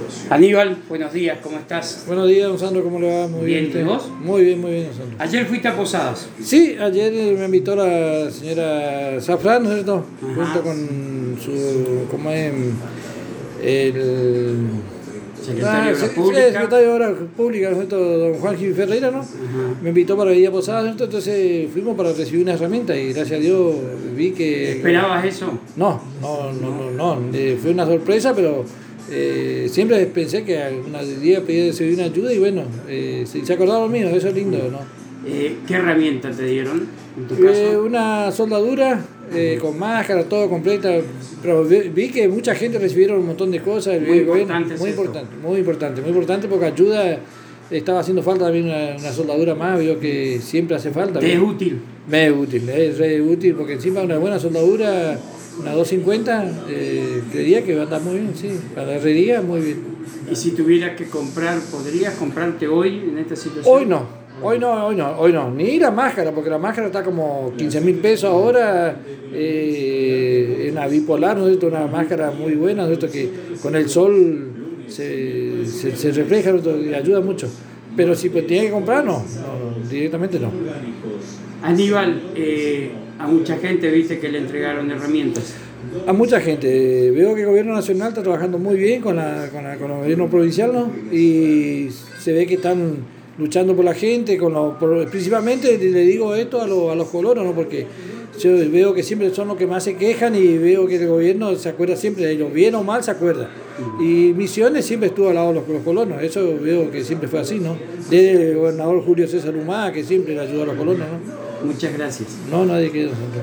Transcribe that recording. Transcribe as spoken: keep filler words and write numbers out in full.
Aníbal, buenos días, ¿cómo estás? Buenos días, don Sandro, ¿cómo le va? Muy bien. bien. ¿Y vos? Muy bien, muy bien, don Sandro. Ayer fuiste a Posadas. Sí, ayer me invitó la señora Zafrán, ¿no es cierto? Ajá. Junto con su, ¿cómo es? El Secretario ah, de la sí, Pública. sí, secretario de Obras Públicas, ¿no es cierto? Don Juan Gil Ferreira, ¿no? Ajá. Me invitó para ir a Posadas, ¿no es cierto? Entonces fuimos para recibir una herramienta y gracias a Dios vi que... ¿Esperabas eso? No, no, no, no, no. Eh, fue una sorpresa, pero eh, siempre pensé que algún día pedía recibir una ayuda y bueno, eh, se, se acordaron mío, eso es lindo, ¿no? Eh, ¿Qué herramienta te dieron en tu Eh, caso? una soldadura eh, con máscara, todo completa, pero vi, vi que mucha gente recibieron un montón de cosas. Muy eh, bueno, importante es muy esto. importante, muy importante, muy importante porque ayuda. Estaba haciendo falta también una, una soldadura más, veo que siempre hace falta. ¿Te es útil? Me es útil, es re útil porque encima una buena soldadura, una doscientos cincuenta, eh, creería que va a andar muy bien, sí, para la herrería muy bien. Y si tuvieras que comprar, ¿podrías comprarte hoy en esta situación? Hoy no, hoy no, hoy no, hoy no, ni la máscara, porque la máscara está como quince mil pesos ahora, eh, una bipolar, ¿no es cierto? Una máscara muy buena, ¿no es cierto? Que con el sol se, se, se refleja, ¿no es cierto? Y ayuda mucho. Pero si pues, tiene que comprar, no, no, directamente no. Aníbal, eh, a mucha gente viste que le entregaron herramientas. A mucha gente. Veo que el gobierno nacional está trabajando muy bien con, la, con, la, con el gobierno provincial, ¿no? Y se ve que están luchando por la gente, con lo, por, principalmente le digo esto a, lo, a los colonos, ¿no? Porque yo veo que siempre son los que más se quejan y veo que el gobierno se acuerda siempre de ellos, bien o mal se acuerda. Y Misiones siempre estuvo al lado de los, los colonos, eso veo que siempre fue así, ¿no? Desde el gobernador Julio César Humá, que siempre le ayudó a los colonos, ¿no? Muchas gracias. No, nadie quiere.